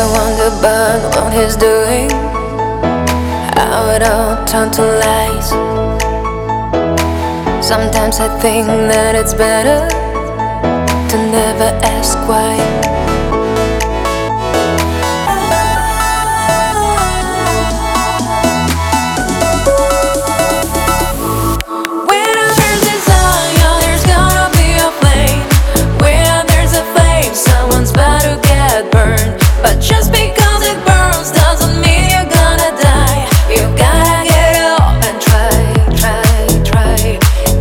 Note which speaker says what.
Speaker 1: wonder about what he's doing, how it all turned to lies. Sometimes I think that it's better to never ask why.